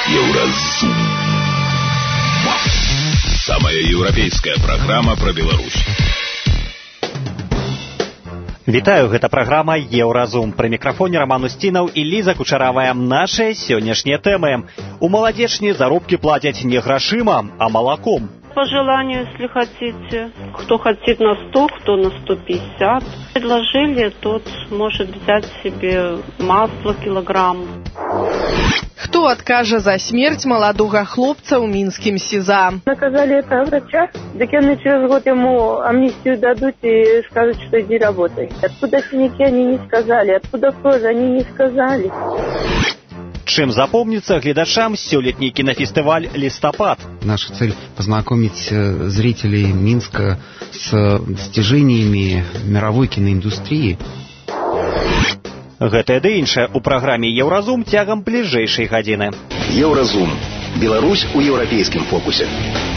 Еўразум. Самая еўрапейская праграма пра Беларусь. Вітаю, гэта праграма «Еўразум». Пры мікрафоне Роман Устінаў і Ліза Кучаравая. Нашыя сённяшнія тэмы. У маладзечні заробкі платяць не грашыма, а молоком. По желанию, если хотите. Кто хотит на 100, кто на 150. Предложили, тот может взять себе масло килограмм. Хто адкажа за смерць маладога хлопца ў мінскім СІЗА? Наказали это врача, так они через год ему амнистию дадут и скажут, что иди работай. Откуда синяки, они не сказали, откуда кожа, они не сказали. Чым запомнится глядачам сёлетний кинофестиваль «Листопад». Наша цель – познакомить зрителей Минска с достижениями мировой киноиндустрии. Гэтае ды іншае ў праграме «Еўразум» цягам бліжэйшай гадзіны. Еўразум. Беларусь у еўрапейскім фокусе.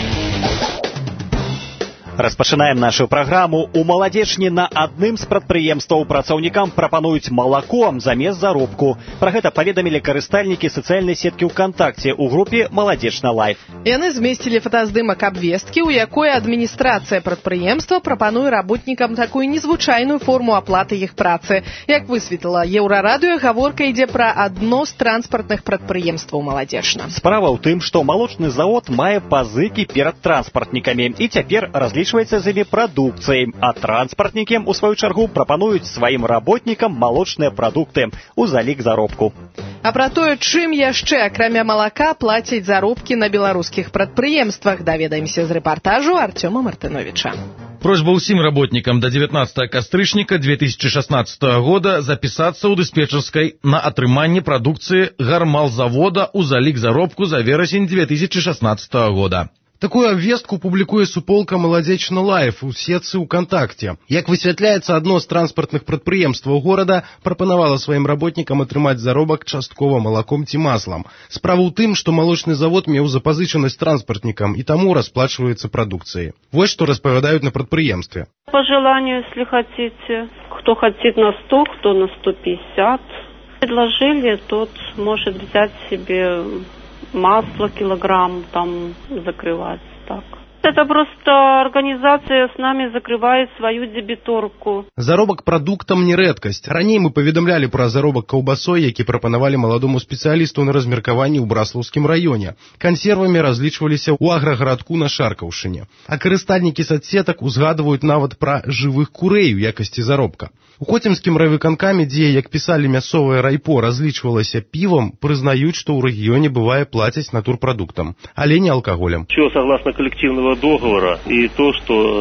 Распачынаем нашу праграму. У маладзечні на адным з прадпрыемстваў працаўнікам прапануюць малако замест заробку. Пра гэта паведамілі карыстальнікі сацыяльнай сеткі ВКонтакце ў групе «Маладзечна лайф». Яны змесцілі фотаздымак абвесткі, у якой адміністрацыя прадпрыемства прапануе работнікам такую незвычайную форму аплаты іх працы. Як высветліла Еўрарадыё, гаворка ідзе пра адно з транспартных прадпрыемстваў маладзечна. Справа ў тым, што малочны завод мае пазыкі перад транспартнікамі і цяпер разлічваецца з імі прадукцыяй, а транспартнікі, у сваю чаргу, прапануюць сваім работнікам малочныя прадукты ў залік заробку. А пра тое, чым яшчэ, акрамя малака, плацяць заробкі на беларускіх прадпрыемствах, даведаемся з рэпартажу Артёма Мартыновича. Просьба ўсім работнікам до 19 кастрычніка 2016 года запісацца ў дыспетчерскай на атрыманне прадукцыі гармалзавода ў залік заробку за верасень 2016 года. Такую абвестку публікуе суполка «Маладзечна лайф» у сетцы ВКонтакте. Як высвятляецца, адно з транспартных прадпрыемстваў горада прапанавала сваім работнікам атрымаць заробак часткова малаком ці маслам. Справа ў тым, што малочны завод меў запазычанасць транспартнікам і таму расплачваецца прадукцыяй. Вось што распавядаюць на прадпрыемстве. По желанию, если хотите. Кто хотит на 100, кто на 150. Предложили, тот может взять себе масло килограмм, там закрывать так. Это просто организация с нами закрывает свою дебиторку. Заробак прадуктам не рэдкасць. Раней мы паведамлялі пра заробак каўбасой, які прапанавалі маладому спецыялісту на размеркаванні ў Браслаўскім раёне. Кансервамі разлічваліся ў аграгарадку на Шаркаўшыне. А карыстальнікі садсетак узгадваюць нават пра жывых курэй у якасці заробка. У Хоцімскім райвыканкаме, дзе, як пісалі мясцовае райпо, разлічвалася півам, прызнаюць, што ў рэгіёне бывае плацяць натурпрадуктам, але не алкоголем. Все согласно коллективного договора и то,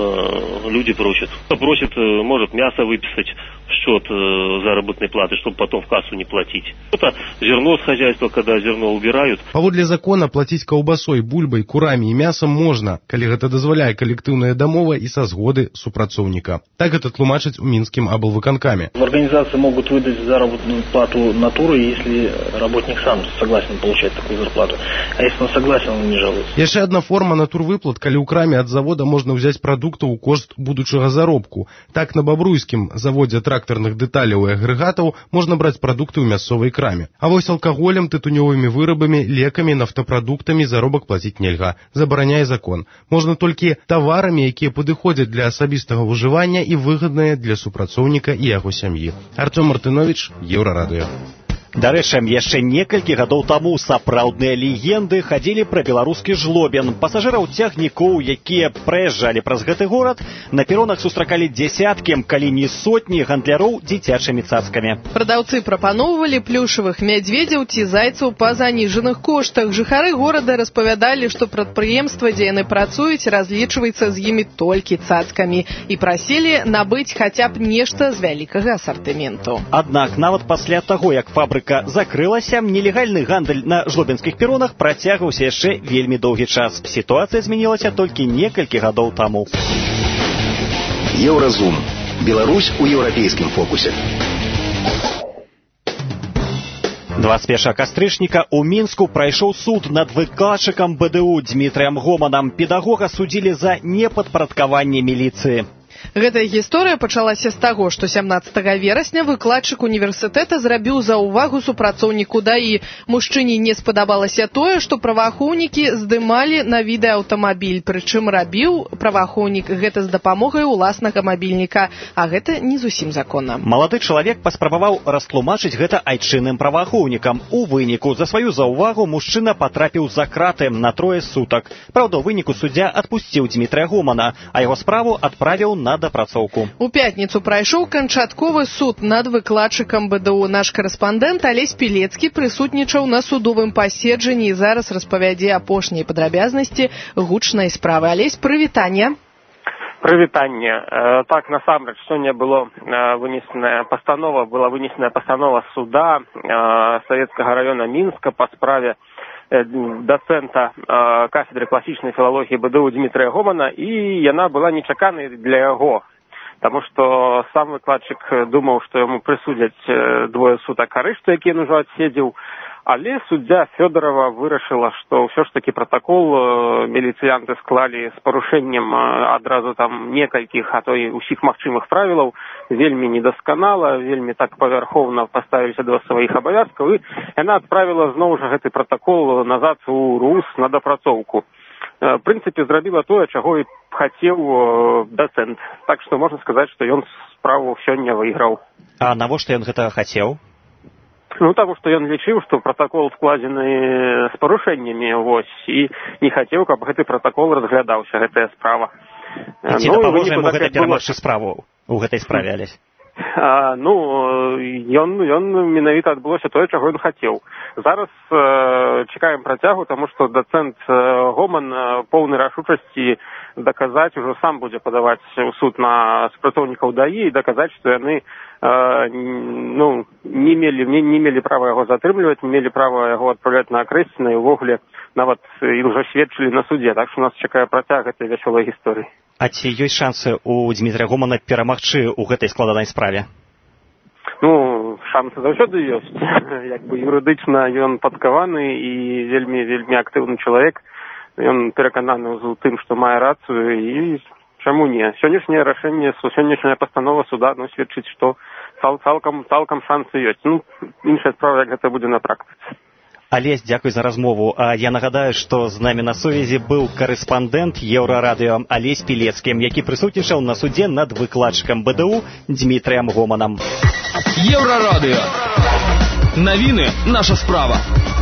что люди просят. Кто просит, может мясо выписать в счет заработной платы, чтобы потом в кассу не платить. Это зерно с хозяйства, когда зерно убирают. Паводле закона платіць каўбасой, бульбай, курамі і мясам можна, калі гэта дазваляе калектыўная дамова і са згоды супрацоўніка. Так это тлумачаць у мінскім аблвыканкаме. В организации могут выдать заработную плату натурой, если работник сам согласен получать такую зарплату. А если он согласен, он не жалуется. Яшчэ адна форма натурвыплат, калі ў краме ад завода можна ўзяць прадуктаў у кошт будучага заробку. Так на Бабруйскім заводзе трактарных дэталяў і агрэгатаў можна браць прадукты ў мясцовай краме. А вось алкаголем, тытунёвымі вырабамі, лекамі, нафтапрадуктамі заробак плаціць нельга. Забараняе закон. Можна толькі таварамі, якія падыходзяць для асабістага ўжывання і выгадныя для супрацоўніка і яго сям'і. Артём Мартынович, Еўрарадыё. Дарэчы, яшчэ некалькі гадоў таму сапраўдныя легенды хадзілі пра беларускі жлобін. Пасажыраў цягнікоў, якія праязджалі праз гэты горад, на перонах сустракалі дзесяткі, калі не сотні гандляроў дзіцячымі цацкамі. Прадаўцы прапаноўвалі плюшавых мядзведзяў ці зайцаў па заніжаных коштах. Жыхары горада распавядалі, што прадпрыемства, дзе яны працуюць, разлічваецца з імі толькі цацкамі і прасілі набыць хаця б нешта з вялікага асартыменту. Аднак нават пасля таго, як фабрыка закрылася, нелегальны гандаль на жлобінскіх перонах працягваўся яшчэ вельмі доўгі час. Сітуацыя змянілася толькі некалькі гадоў таму. Еўразум. Беларусь у еўрапейскім фокусе. 21 кастрычніка ў Мінску прайшоў суд над выкладчыкам БДУ Дмітрыем Гоманам. Педагога судзілі за непадпарадкаванне міліцыі. Гэтая гісторыя пачалася з таго, што 17 верасня выкладчык універсітэта зрабіў заўвагу супрацоўніку ДАІ. Мужчыне не спадабалася тое, што праваахоўнікі здымалі на відэааўтамабіль, прычым рабіў праваахоўнік гэта з дапамогай уласнага мабільніка, а гэта не зусім законна. Малады чалавек паспрабаваў растлумачыць гэта айчынным праваахоўнікам. У выніку за сваю заўвагу мужчына патрапіў за краты на 3 сутак. Праўда, у выніку суддзя адпусціў Дмітрия Гомана, а яго справу адправіў на дапрацоўку. У пятніцу прайшоў канчатковы суд над выкладчыкам БДУ. Наш карэспандэнт Алесь Пілецкі прысутнічаў на судовым паседжанні і зараз распавядзе апошнія падрабязнасці гучнай справы. Алесь, прывітанне. Прывітанне. Так, насамрэч, сёння была вынесеная постанова суда Савецкага района Мінска па справе доцента кафедры класічнай філалогіі БДУ Дмітрия Гомана, і яна была нечаканай для яго, таму што сам выкладчык думаў, што яму прысудзяць 2 сутак арышту, які ён ужо адседзеў, але суддзя Фёдорова вырашыла, што ўсё ж такі пратакол міліцыянты склалі з парушэннем адразу там некалькіх, а то і ўсіх магчымых правілаў, вельмі недасканала, вельмі так павярхоўна паставіліся да сваіх абавязкаў, і яна адправіла зноў жа гэты пратакол назад у РУС на дапрацоўку. В прынцыпе, зрабіла тое, чаго і хацеў дацэнт. Так што можна сказаць, што ён справу сёння выйграў. А навошта ён гэта хацеў? Ну, таму што ён лічыў, што пратакол складзены з парушэннямі, і не хацеў, каб гэты пратакол разглядаўся, гэтая справа. Ці дапаможа яму гэта перамагчы справу у гэтай справе, Алесь? Ён менавіта адбылося тое, чаго ён хацеў. Зараз чакаем працягу, таму што дацэнт Гоман поўнай рашучасці даказаць, ужо сам будзе падаваць у суд на супрацоўнікаў ДАІ і даказаць, што яны не мелі права яго затрымліваць, не мелі права яго адпраўляць на акрэсціны, і ўвогуле нават і ўжо сведчылі на судзе. Так што нас чакае працяг гэтай вясёлай гісторыі. А ці ёсць шансы у Дмітрия Гомана перамагчы ў гэтай складанай справе? Шансы заўсёды ёсць. Юрыдычна ён падкаваны і вельмі актыўны чалавек. Ён перакананы ў тым, што мае рацыю, і чаму не? Сённяшняе рашэнне, сённяшняя пастанова суда сведчыць, што цалкам шансы ёсць. Іншая справа, як гэта будзе на практыцы. Алесь, дзякуй за размову. Я нагадаю, што з намі на сувязі быў карэспандэнт Еўрарадыё Алесь Пілецкі, які прысутнічаў на судзе над выкладчыкам БДУ Дмітріем Гоманам. Еўрарадыё. Навіны наша справа.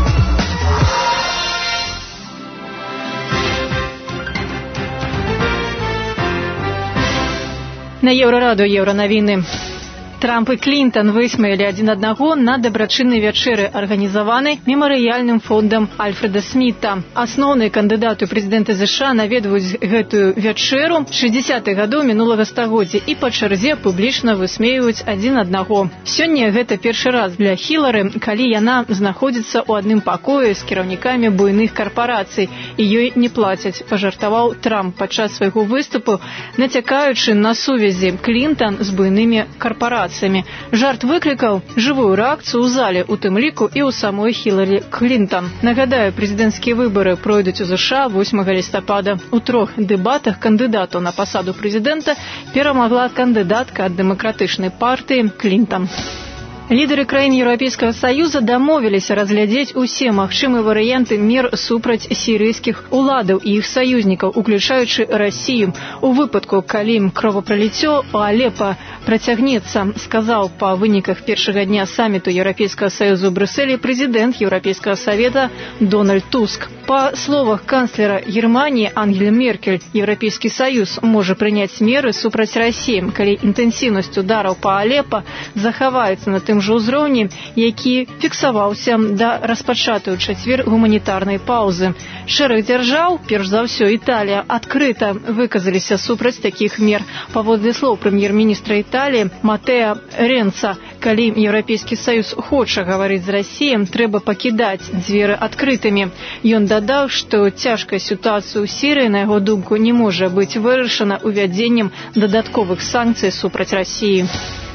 На Еўрарадыё Еўранавіны. Трамп і Клінтон высмеялі адзін аднаго на дабрачыннай вячэры, арганізаванай мемарыяльным фондам Альфреда Сміта. Асноўныя кандыдаты ў прэзідэнты США наведваюць гэтую вячэру 60-х гадоў мінулага стагоддзя і па чарзе публічна высмейваюць адзін аднаго. Сёння гэта першы раз для Хілары, калі яна знаходзіцца ў адным пакоі з кіраўнікамі буйных карпарацый і ёй не плацяць, пажартаваў Трамп падчас свайго выступу, нацякаючы на сувязі Клінтон з буйнымі карпарацыямі. Жарт выклікаў жывую рэакцыю ў зале, у тым ліку і ў самой Хілары Клінтон. Нагадаю, прэзідэнцкія выбары пройдуць у ЗША 8 лістапада. У 3 дэбатах кандыдатаў на пасаду прэзідэнта перамагла кандыдатка ад дэмакратычнай партыі Клінтон. Лідары краін Еўрапейскага Саюза дамовіліся разглядзець усе магчымыя варыянты мер супраць сірыйскіх уладаў і іх саюзнікаў, уключаючы Расію. У выпадку, калі кровапраліццё у Алепа працягнецца, сказаў па выніках першага дня саміту Еўрапейскага Саюза ў Брюсселі прэзідэнт Еўрапейскага Савета Дональд Туск. Па словах канцлера Германіі Ангелы Меркель, Еўрапейскі Саюз можа прыняць меры супраць Расіі, калі інтэнсіўнасць удараў па Алепа захаваецца на тым жа ўзроўні, які фіксаваўся да распачатай у чацвер гуманітарнай паўзы. Шэраг дзяржаў, перш за ўсё Італія, адкрыта выказаліся супраць такіх мер. Паводле слоў прэм'ер-міністра Італіі Матэа Ренца, калі Еўрапейскі Саюз хоча гаварыць з Расіяй, трэба пакідаць дзверы адкрытымі. Ён дадаў, што цяжкая сітуацыя ў Сірыі, на яго думку, не можа быць вырашана увядзеннем дадатковых санкцый супраць Расіі.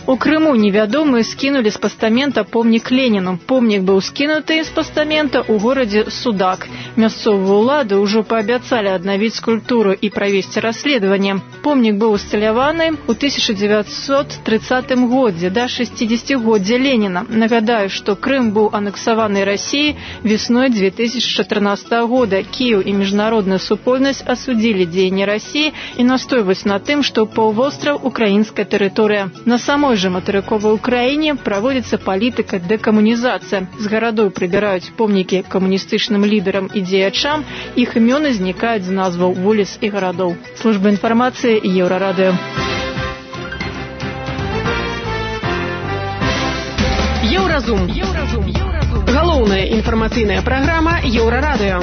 У Крыму невядомыя скінулі з пастамента помнік Леніну. Помнік быў скінуты з пастамента ў горадзе Судак. Мясцовыя ўлады ўжо паабяцалі аднавіць скульптуру і правесці расследаванне. Помнік быў усталяваны ў 1930 годзе да 60-годдзя Леніна. Нагадаю, што Крым быў анексаваны Расіяй весной 2014 года. Киев и международная супольнасць осудили дзеянні России и настойваюць на тым, что паўвостраў украинская территория. На самой же матэрыковай Украине проводится политика декоммунизация. С городов прибирают помники коммунистычным лидерам и дзеячам, их имёны зникают з назваў вуліц и городов. Служба информации Еврорадио. Еўразум. Галоўная інфармацыйная праграма Еўрарадыё.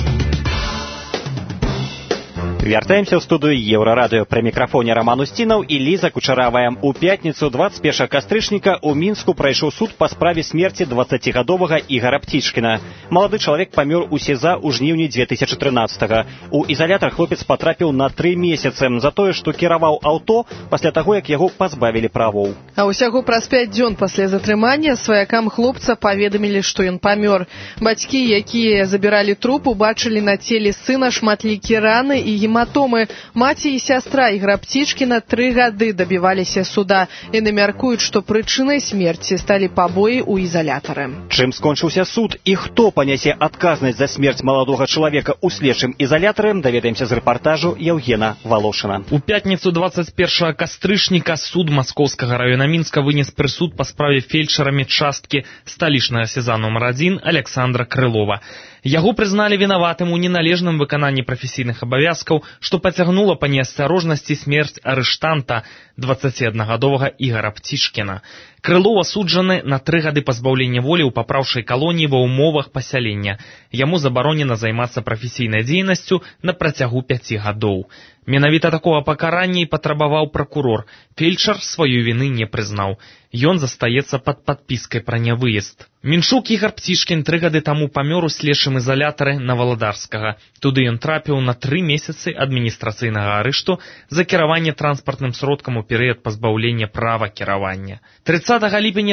Вяртаемся ў студыю Еўрарадыё. Пры мікрафоне Роман Устінаў і Ліза Кучаравая. У пятніцу 21 кастрычніка ў Мінску прайшоў суд па справе смерці 20-гадовага Ігара Птічкіна. Малады чалавек памёр у СІЗА ў жніўні 2013-го. У ізалятар хлопец патрапіў на 3 месяцы за тое, што кіраваў аўто пасля таго, як яго пазбавілі правоў. А ўсяго праз 5 дзён пасля затрымання сваякам хлопца паведамілі, што ён памёр. Бацькі, якія забіралі труп, убачылі на целе сына шматлікія раны і гематомы. Маці і сястра Ігара Птічкіна 3 гады дабіваліся суда. Яны мяркуюць, што прычынай смерці сталі пабоі ў ізалятары. Чым скончыўся суд і хто панясе адказнасць за смерць маладога чалавека ў следчым ізалятары, даведаемся з рэпартажу Яўгена Валошына. У пятніцу 21 кастрычніка суд Маскоўскага раёна Мінска вынес прысуд па справе фельчара медчасткі сталічнага СІЗА номер 1 Александра Крылова. Яго прызналі вінаватым у неналежным выкананні прафесійных абавязкаў, што пацягнула па неасцярожнасці смерць арыштанта 21-гадовага Ігара Птічкіна. Крылов асуджаны на 3 гады пазбаўлення волі ў папраўчай калоніі ва ўмовах пасялення. Яму забаронена займацца прафесійнай дзейнасцю на працягу 5 гадоў. Менавіта такога пакарання і патрабаваў пракурор. Фельчар сваёй віны не прызнаў. Ён застаецца пад падпіскай пра нявыезд. Меншук Ігар Птічкін 3 гады таму памёр у следчым ізалятары Наваладарскага. Туды ён трапіў на 3 месяцы адміністрацыйнага арышту за кіраванне транспартным сродкам у перыяд пазбаўлення права кіравання. 30 ліпеня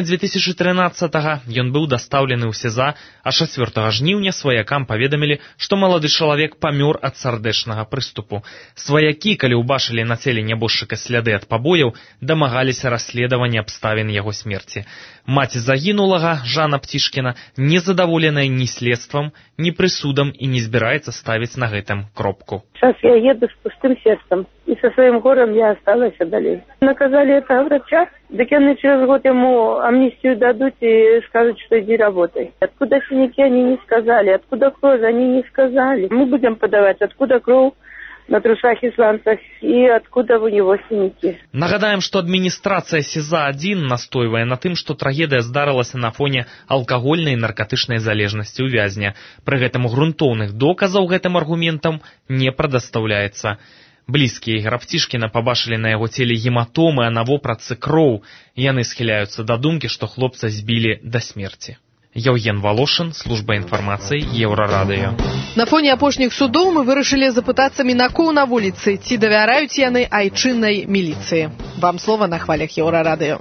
2013-го ён быў дастаўлены ў СІЗА, а 4 жніўня сваякам паведамілі, што малады чалавек памёр ад сардэчнага прыступу. Сваякі, калі ўбачылі на целе нябожчыка сляды ад пабояў, дамагаліся расследавання абставін яго смерці. Маці загінулага, Жанна Птічкіна, не задаволеная ні следствам, ні прысудам і не збіраецца ставіць на гэтым кропку. Сейчас я еду с пустым сердцем, и со своим горем я осталась далее. Наказали этого врача, так они через год ему амнистию дадут и скажут, что иди работай. Откуда синяки, они не сказали, откуда кровь, они не сказали. Мы будем подавать, откуда кровь на трусах и сланцах, и откуда у него синяки. Нагадаем, што адміністрацыя СІЗА-1 настойвае на тым, што трагедыя здарылася на фоне алкагольнай і наркатычнай залежнасці ў вязня. Пры гэтым грунтоўных доказаў гэтым аргументам не прадастаўляецца. Блізкія Ігара Птічкіна пабачылі на яго целе гематомы, а на вопратцы кроў. Яны схіляюцца да думкі, што хлопца збілі да смерці. Яўген Валошын, служба інфармацыі Еўрарадыё. На фоне апошніх судоў мы вырашылі запытацца мінакоў на вуліцы, ці давяраюць яны айчыннай міліцыі. Вам слова на хвалях Еўрарадыё.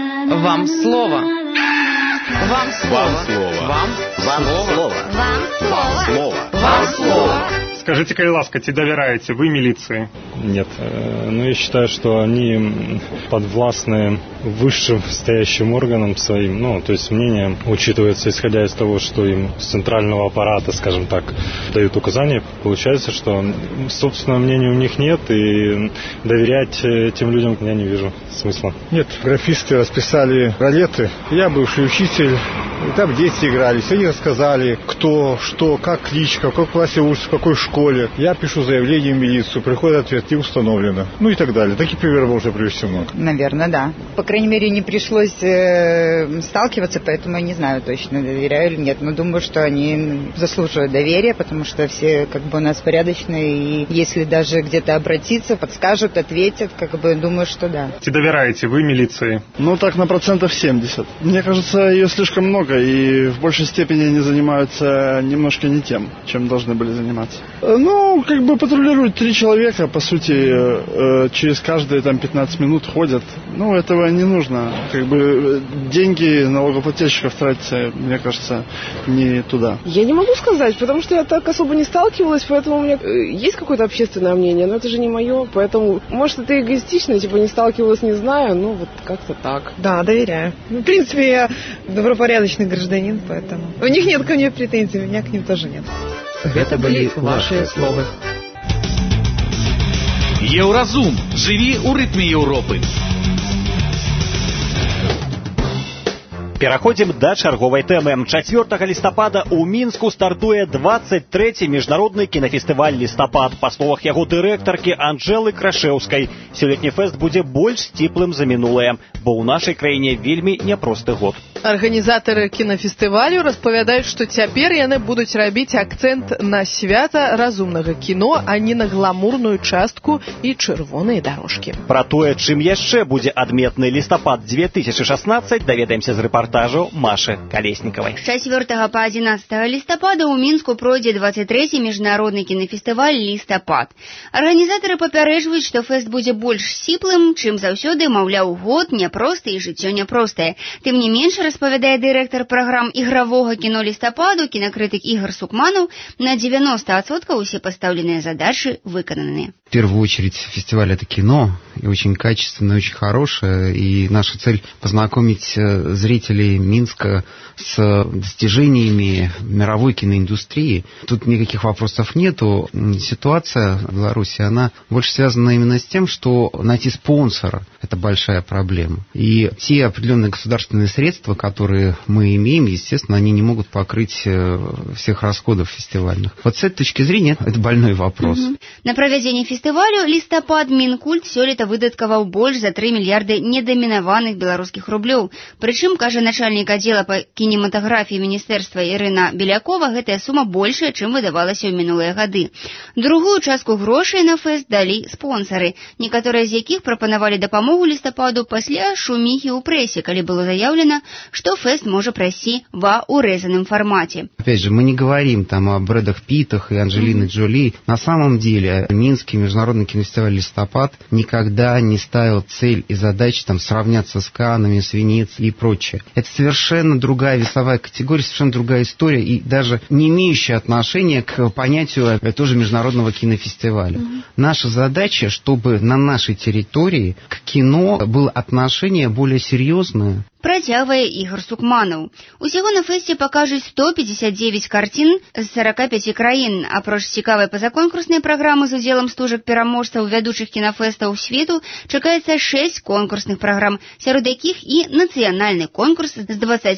Вам слово. Вам слово. Вам слово. Вам слово. Вам слово. Скажите, ласка, ці доверяете вы милиции? Нет. Но я считаю, что они подвластны высшим стоящим органам своим. То есть мнение учитывается, исходя из того, что им с центрального аппарата, скажем так, дают указания. Получается, что собственного мнения у них нет, и доверять этим людям я не вижу смысла. Нет, графисты расписали ролеты. Я бывший учитель, и там дети игрались. Они рассказали, кто, что, как кличка, в каком классе учится, в какой школе. Я пишу заявление в милицию, приходит ответ, не установлено. И так далее. Таких примеров можно привести много. Наверное, да. По крайней мере, не пришлось сталкиваться, поэтому я не знаю точно, доверяю или нет. Но думаю, что они заслуживают доверия, потому что все у нас порядочные. И если даже где-то обратиться, подскажут, ответят, думаю, что да. Доверяете вы милиции? Так на 70%. Мне кажется, ее слишком много, и в большей степени они занимаются немножко не тем, чем должны были заниматься. Ну, как бы патрулируют 3 человека, по сути, через каждые там 15 минут ходят. Ну, этого не нужно. Как бы деньги налогоплательщиков тратятся, мне кажется, не туда. Я не могу сказать, потому что я так особо не сталкивалась, поэтому у меня есть какое-то общественное мнение, но это же не мое, поэтому, может, это эгоистично, типа не сталкивалась, не знаю, ну, вот как-то так. Да, доверяю. Ну, в принципе, я добропорядочный гражданин, поэтому у них нет ко мне претензий, у меня к ним тоже нет. Это были ваши слова. Еўразум. Живи у ритме Европы. Пераходзім да чарговай тэмы. 4 лістапада ў Мінску стартуе 23-й міжнародны кінафестываль «Лістапад». Па словах яго дырэктаркі Анжэлы Крашэўскай, сёлетні фэст будзе больш сціплым за мінулае, бо ў нашай краіне вельмі няпросты год. Арганізатары кінафестывалю распавядаюць, што цяпер яны будуць рабіць акцэнт на свята разумнага кіно, а не на гламурную частку і чырвоныя дарожкі. Пра тое, чым яшчэ будзе адметны лістапад 2016, даведаемся з рэпартажу Маши Колесниковой. С 4 по 11 листопада у Мінску пройдзе 23-й міжнародны кінафестываль «Лістапад». Арганізатары папярэджваюць, што фэст будзе больш сціплым, чым заўсёды, маўляў, год няпросты і жыццё няпростае. Тым не менш, распавядае дырэктар праграм ігравога кіно «Лістападу», кінакрытык Ігор Сукманаў, на 90% усе пастаўленыя задачы выкананыя. В первую очередь фестиваль — это кино, и очень качественное, очень хорошее, и наша цель — познакомить зрителей Минска с достижениями мировой киноиндустрии. Тут никаких вопросов нету. Ситуация в Беларуси, она больше связана именно с тем, что найти спонсора — это большая проблема. И те определенные государственные средства, которые мы имеем, естественно, они не могут покрыть всех расходов фестивальных. Вот с этой точки зрения это больной вопрос. На проведение фестивалю «Лістапад» Мінкульт сёлета выдаткаваў больш за 3 мільярды недамінаваных беларускіх рублёў. Прычым, кажа начальнік аддзела па кінематаграфіі міністэрства Ірына Белякова, гэтая сума большая, чым выдавалася ў мінулыя гады. Другую частку грошай на фэст далі спонсары, некаторыя з якіх прапанавалі дапамогу «Лістападу» пасля шуміхі ў прэсе, калі было заявлена, што фэст можа прайсці ва ўрэзаным фармаце. Опять же, мы не говорим там о Брэдах Питтах и Анджелине Джоли. На самом деле, Минский международный кинофестиваль «Листопад» никогда не ставил цель и задачи там сравняться с Каннами, с Венецией и прочее. Это совершенно другая весовая категория, совершенно другая история и даже не имеющая отношения к понятию тоже международного кинофестиваля. Наша задача, чтобы на нашей территории к кино было отношение более серьезное. Працягвае Ігор Сукманаў. Усяго на фэсце пакажуць 159 карцін з 45 краін. Апроч цікавай пазаконкурснай праграмы з удзелам стужак пераможцаў вядучых кінафэстаў свету, чакаецца 6 конкурсных праграм, сярод якіх і нацыянальны конкурс з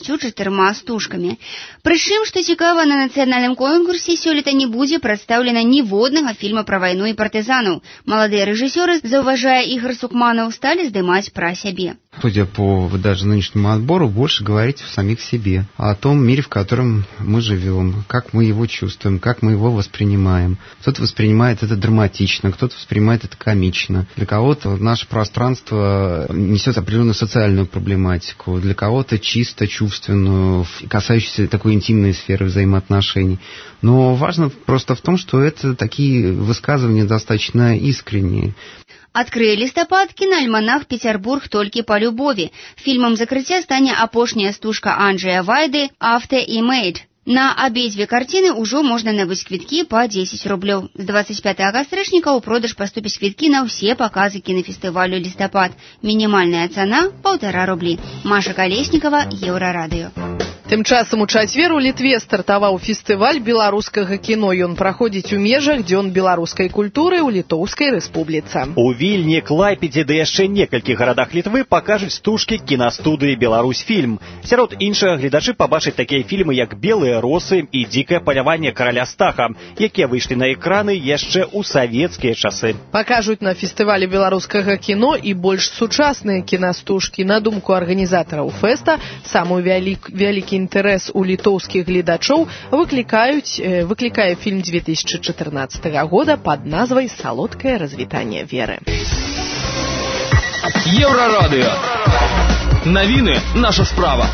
24 стужкамі. Прычым, што цікава, на нацыянальным конкурсе сёлета не будзе прадстаўлена ніводнага фільма пра вайну і партызанаў. Маладыя рэжысёры, заўважае Ігор Сукманаў, сталі здымаць пра сябе. Судя по даже нынешнему отбору, больше говорить о самих себе, о том мире, в котором мы живем, как мы его чувствуем, как мы его воспринимаем. Кто-то воспринимает это драматично, кто-то воспринимает это комично. Для кого-то наше пространство несет определенную социальную проблематику, для кого-то чисто чувственную, касающуюся такой интимной сферы взаимоотношений. Но важно просто в том, что это такие высказывания достаточно искренние. Адкрые «Лістапад» кінаальманах «Петербург толькі па любові». Фільмам закрыцця стане апошняя стужка Анджэя Вайды «After Image». На абедзве карціны ўжо можна набыць квіткі па 10 рублёў. З 25 кастрычніка ў продаж паступяць квіткі на ўсе паказы кінафестывалю «Лістапад». Мінімальная цана – 1,5 рублі. Маша Колесникова, Еўрарадыё. Тым часам у чацвер у Літве стартаваў фестываль беларускага кіно. Ён праходзіць у межах дзён беларускай культуры ў Літоўскай рэспубліцы. У Вільні, Клайпедзе ды яшчэ некалькіх гарадах Літвы пакажуць стужкі кінастудыі «Беларусьфільм». Сярод іншага гледачы пабачаць такія фільмы, як «Белыя росы» і «Дзікае паляванне караля Стаха», якія выйшлі на экраны яшчэ ў савецкія часы. Пакажуць на фестывалі беларускага кіно і больш сучасныя кінастужкі. На думку арганізатараў фэста, самую вялікі інтарэс у літоўскіх гледачоў выклікае фільм 2014 года пад назвай «Салодкае развітанне веры». Еўрарадыё. Навіны – наша справа.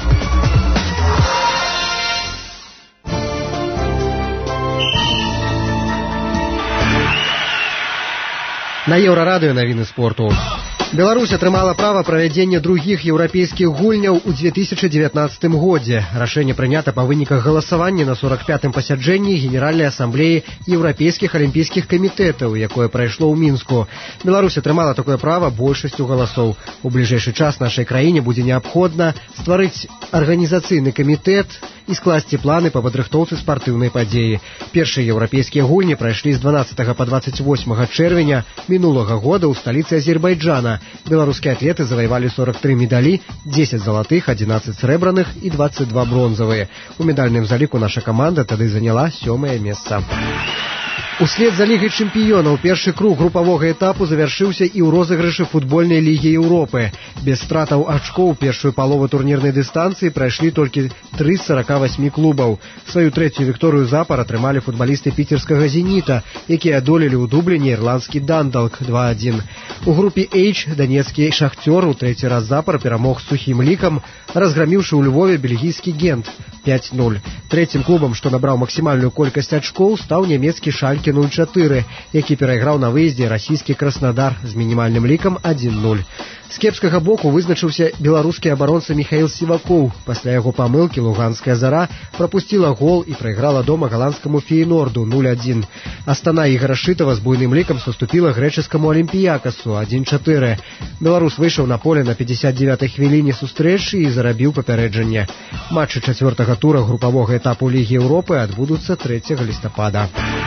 На Еўрарадыё навіны спорту. Беларусь атрымала права правядзення другіх еўрапейскіх гульняў у 2019 годзе. Рашэнне прынята па выніках галасавання на 45-м пасяджэнні Генеральнай асамблеі еўрапейскіх алімпійскіх камітэтаў, якое прайшло ў Мінску. Беларусь атрымала такое права большасцю галасоў. У бліжэйшы час нашай краіне будзе неабходна стварыць арганізацыйны камітэт і скласці планы па падрыхтоўцы спартыўнай падзеі. Першыя еўрапейскія гульні прайшлі з 12 па 28 чэрвеня мінулага года ў сталіцы Азербайджана. Беларускія атлеты заваявалі 43 медалі, 10 залатых, 11 срэбраных і 22 бронзавыя. У медальным заліку наша каманда тады заняла 7-е месца. Услед за Лігай чэмпіёнаў першы круг групавога этапу завяршыўся і ў розыгрышы футбольнай лігі Еўропы. Без стратаў ачкоў першую палову турнірнай дыстанцыі прайшлі толькі 3 з 48 клубаў. Сваю трэцюю вікторыю запар атрымалі футбалісты піцерскага «Зеніта», якія адолелі ў Дубліне ірландскі «Дандалк» 2-1. У групе H данецкі «Шахцёр» у трэці раз запар перамог з сухім лікам, разграміўшы ў Львове бельгійскі «Гент» 5-0. Трэцім клубам, што набраў максімальную колькасць ачкоў, стаў нямецкі «Шальке 04», які перайграў на выездзе расійскі «Краснодар» з мінімальным лікам 1-0. З кепскага боку вызначыўся беларускі абаронца Міхаіл Сівакоў. Пасля яго памылкі луганская «Зара» прапусціла гол і прайграла дома галандскаму «Фейнорду» 0-1. Астана Ігара Шытава з буйным лікам саступіла грэчаскаму «Алімпіякасу» 1-4. Беларус выйшаў на поле на 59-й хвіліне сустрэчы і зарабіў папярэджанне. Матчы чацвёртага тура групавога этапу Лігі Еўропы адбудуцца 3 лістапада.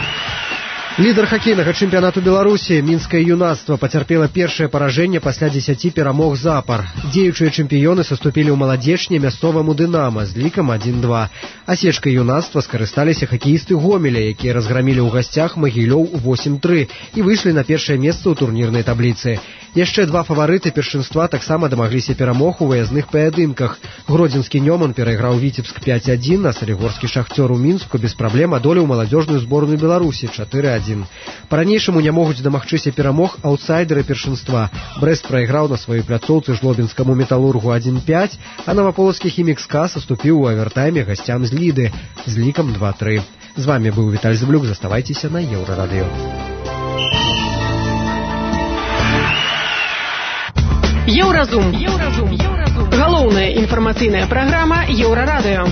Лідар хакейнага чэмпіянату Беларусі, мінскае юнацтва, пацярпела першае паражэнне пасля 10 перамог запар. Дзеючыя чэмпіёны саступілі ў маладзечне мясцоваму «Дынама» з лікам 1-2. Асечкай юнацтва скарысталіся хакеісты Гомеля, якія разграмілі ў гасцях Магілёў 8-3 і выйшлі на першае месца ў турнірнай табліцы. Яшчэ два фаварыты першынства таксама дамагліся перамог у выязных паядынках. Гродзенскі «Нёман» перайграў Віцебск 5-1, а салігорскі «Шахцёр» у Мінску без праблем адолеў маладзёжную зборную Беларусі 4-1. Па-ранейшаму не могуць дамагчыся перамог аўтсайдеры першынства. Брэст прайграў на сваёй пляцоўцы жлобінскаму «Металургу» 1-5, а наваполацкі «Хімікска» саступіў у авертайме гасцям з Ліды з лікам 2-3. З вамі быў Віталь Зблюк, заставайцеся на Еўрарадыё. Еўразум. Галоўная інфармацыйная праграма Еўрарадыё.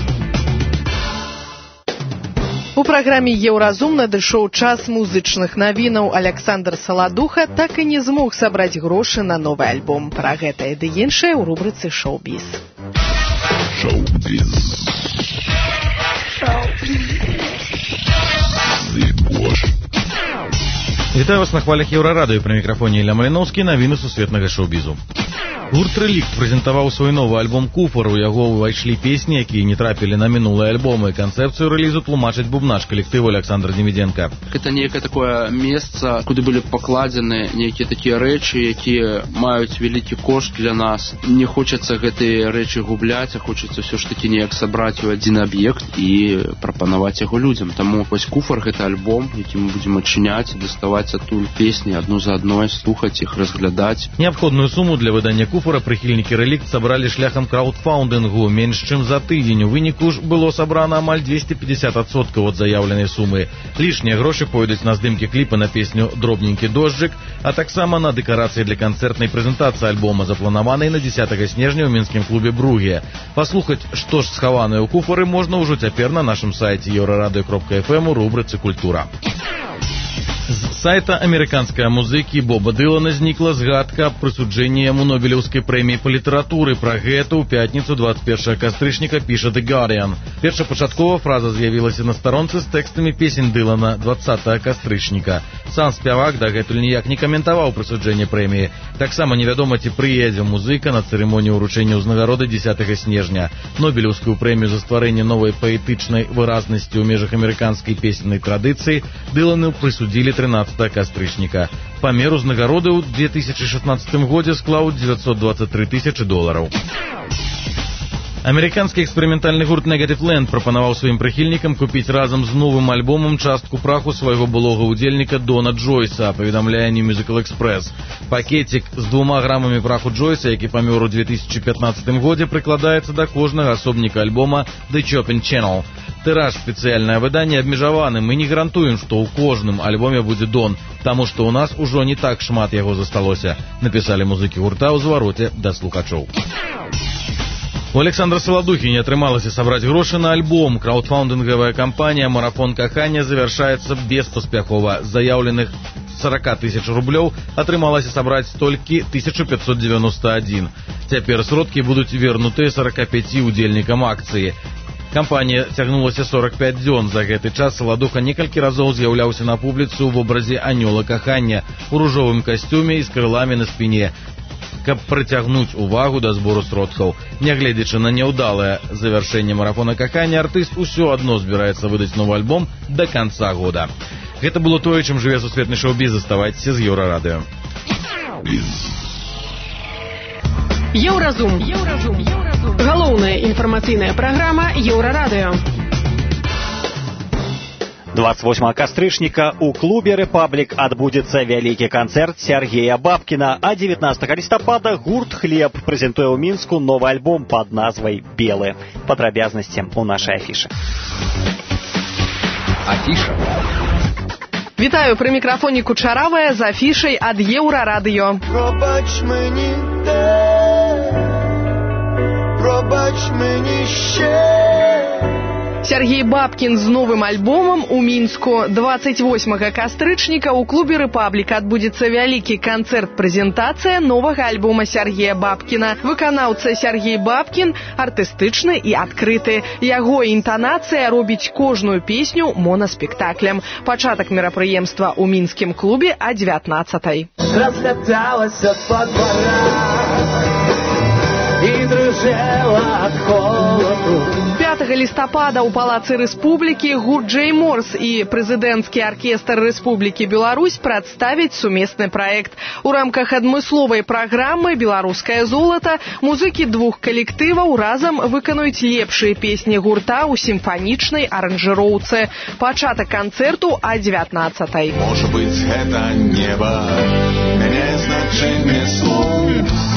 У праграме «Еўразум» надышоў час музычных навінаў. Александр Саладуха так і не змог сабраць грошы на новы альбом. Пра гэтае ды іншае ў рубрыцы «Шоу-біз». Вітаю вас на хвалях Еўрарадыё, пры мікрафоне Ілля Маліноўскі, навіны сусветнага шоу-бізу. Гурт «Рэлікт» прэзентаваў свой новы альбом «Куфар». У яго ўвайшлі песні, якія не трапілі на мінулыя альбомы. Канцэпцыю рэлізу тлумачыць бубнач калектыву Александр Демідзенка. Гэта некае такое месца, куды былі пакладзены нейкія такія рэчы, якія маюць вялікі кошт для нас. Не хочацца гэтыя рэчы губляць, а хочацца ўсё ж такі неяк сабраць у адзін аб'ект і прапанаваць яго людзям. Таму вось «Куфар» — гэта альбом, які мы будзем адчыняць, даставаць адтуль песні адну за адной, слухаць іх, разглядаць. Неабходную суму для выдання «Куфара» прыхільнікі «Рэлікт» сабралі шляхам краўдфаўндынгу. Менш чым за тыдзень. У выніку ж было сабрана амаль 250% ад заяўленай сумы. Лішнія грошы пойдуць на здымкі кліпа на песню «Дробненькі дожджык», а таксама на дэкарацыі для канцэртнай прэзентацыі альбома, запланаванай на 10 снежня ў мінскім клубе «Бруге». Паслухаць, што ж схаванае ў «Куфары», можна ўжо цяпер на нашым сайце euradio.fm у рубрыцы «Культура». З сайта амерыканскага музыкі Боба Дылана знікла згадка аб прысуджэнні яму Нобелеўскай прэміі па літаратуры. Пра гэта ў пятніцу 21 кастрычніка піша The Guardian. Першапачаткова фраза з'явілася на старонцы з тэкстамі песень Дылана 20 кастрычніка. Сам спявак дагэтуль ніяк не каментаваў прысуджэнне прэміі. Таксама невядома, ці прыедзе музыка на цырымонію ўручэння ўзнагароды 10 снежня. Нобелеўскую прэмію за стварэнне новай паэтычнай выразнасці ў межах амерыканскай песеннай традыцыі Дылану прысудзілі 13 кастрычніка. Памер узнагароды ў 2016 годзе склаў $923 000. Амерыканскі эксперыментальны гурт Negative Land прапанаваў сваім прыхільнікам купіць разам з новым альбомам частку праху свайго былога удзельніка Дона Джойса, паведамляе New Musical Express. Пакетик з 2 грамамі праху Джойса, які памёр у 2015 годзе, прыкладаецца да кожнага асобніка альбома The Chopping Channel. Тыраж спецыяльнае выданне абмежаваны, мы не гарантуем, што ў кожным альбоме будзе Дон, таму што ў нас ужо не так шмат яго засталося, напісалі музыкі гурта ў звароце да слухачоў. У Александра Саладухі не атрымалася сабраць грошы на альбом. Краўдфаундынгавая кампанія «Марафон кахання» завяршаецца беспаспяхова. З заяўленых 40 тысяч рублёў атрымалася сабраць толькі 1591. Цяпер сродкі будуць вернутыя 45 удзельнікам акцыі. Кампанія цягнулася 45 дзён. За гэты час Саладуха некалькі разоў з'яўляўся на публіцы ў вобразе анёла кахання у ружовым касцюме і з крыламі на спіне, каб прыцягнуць увагу да збору сродкаў. Нягледзячы на няўдалае завяршэнне марафона кахання, артыст усё адно збіраецца выдаць новы альбом да канца года. Гэта было тое, чым жыве сусветны шоу-біз. Заставайцеся з Еўрарадыё. Еўразум. Галоўная інфармацыйная праграма Еўрарадыё. 28 кастрычніка у клубе «Рэпаблік» адбудзецца вялікі канцэрт Сергея Бабкіна, а 19 лістапада гурт «Хлеб» прэзентуе ў Мінску новы альбом пад назвай «Белы». Падрабязнасці ў нашай афішы. Афіша. Вітаю, пры мікрафоне Кучаравая з афішай ад Еўрарадыё. Пробач мені те, пробач мені ще. Сергей Бабкін з новым альбомам у Мінску. 28 кастрычніка ў клубе «Рэпаблік» адбудзецца вялікі канцэрт-прэзентацыя новага альбома Сергея Бабкіна. Выканаўца Сергей Бабкін артыстычны і адкрыты. Яго інтанацыя робіць кожную песню монаспектаклем. Пачатак мерапрыемства ў мінскім клубе а 19-й. Разлеталася па дворах і дрыжэла ад холаду. 5 лістапада ў Палацы Рэспублікі гурт «Джей Морс» і прэзідэнцкі аркестр Рэспублікі Беларусь прадставяць сумесны праект. У рамках адмысловай праграмы «Беларускае золата» музыкі двух калектываў разам выканаюць лепшыя песні гурта ў сімфанічнай аранжыроўцы. Пачатак канцэрту а 19-й. Можа быць, гэта неба, мяне значэнне слоў.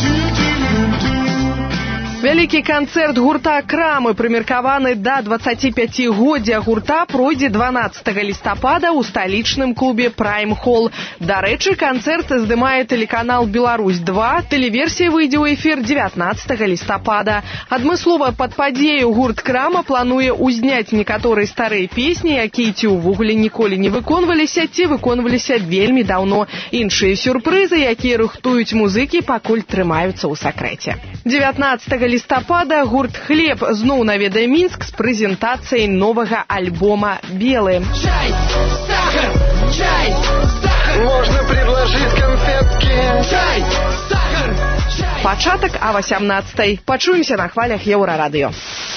Вялікі канцэрт гурта «Крамы», прымеркаваны да 25-годдзя гурта, пройдзе 12 лістапада ў сталічным клубе «Прайм Холл». Дарэчы, канцэрт здымае тэлеканал «Беларусь-2». Тэлеверсія выйдзе ў эфір 19 лістапада. Адмыслова пад падзею гурт «Крама» плануе ўзняць некаторыя старыя песні, якія ці ўвогуле ніколі не выконваліся, ці выконваліся вельмі даўно. Іншыя сюрпрызы, якія рыхтуюць музыкі, пакуль трымаюцца ў сакрэце. 19 лістапада гурт «Хлеб» зноў наведае Мінск з прэзентацыяй новага альбома «Белы». Чай, сахар, чай, сахар. Можно предложить конфетки. Чай, сахар, чай. Пачатак а 18-й. Пачуемся на хвалях Еўрарадыё.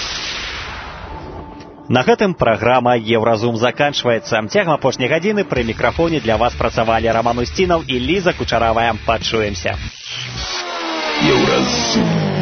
На гэтым праграма «Еўразум» заканчваецца. Цягам апошняй гадзіны пры мікрафоне для вас працавалі Роман Устінаў і Ліза Кучаравая. Пачуемся. Еўразум.